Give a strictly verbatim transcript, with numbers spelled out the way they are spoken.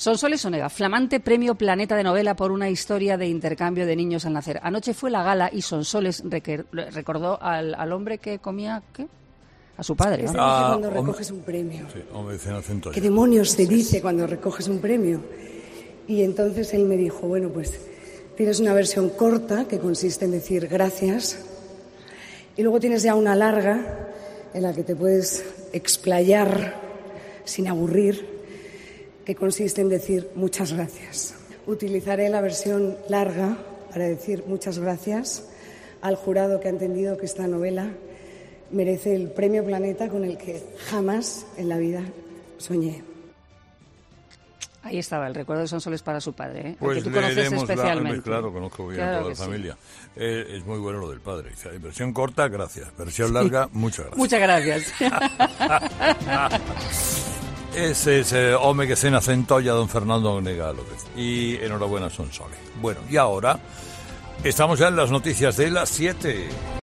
Sonsoles Onega, flamante premio Planeta de novela por una historia de intercambio de niños al nacer. Anoche fue la gala y Sonsoles requer- recordó al, al hombre que comía, ¿qué? A su padre. ¿Qué se ¿no? dice Ah, cuando hombre- recoges un premio? Sí, hombre, dicen acento ¿Qué ya. demonios se dice cuando recoges un premio? Y entonces él me dijo, bueno, pues tienes una versión corta que consiste en decir gracias y luego tienes ya una larga en la que te puedes explayar sin aburrir, que consiste en decir muchas gracias. Utilizaré la versión larga para decir muchas gracias al jurado que ha entendido que esta novela merece el premio Planeta con el que jamás en la vida soñé. Ahí estaba, el recuerdo de Sonsoles para su padre, ¿eh? Pues el que tú conoces leeremos la- especialmente. claro, conozco bien Claro a toda que la sí. familia. Eh, es muy bueno lo del padre. Dice, versión corta, gracias. Versión larga, muchas gracias. Muchas gracias. Ese es el hombre que cena Centolla, don Fernando Onega López. Y enhorabuena, Sonsoles. Bueno, y ahora estamos ya en las noticias de las siete.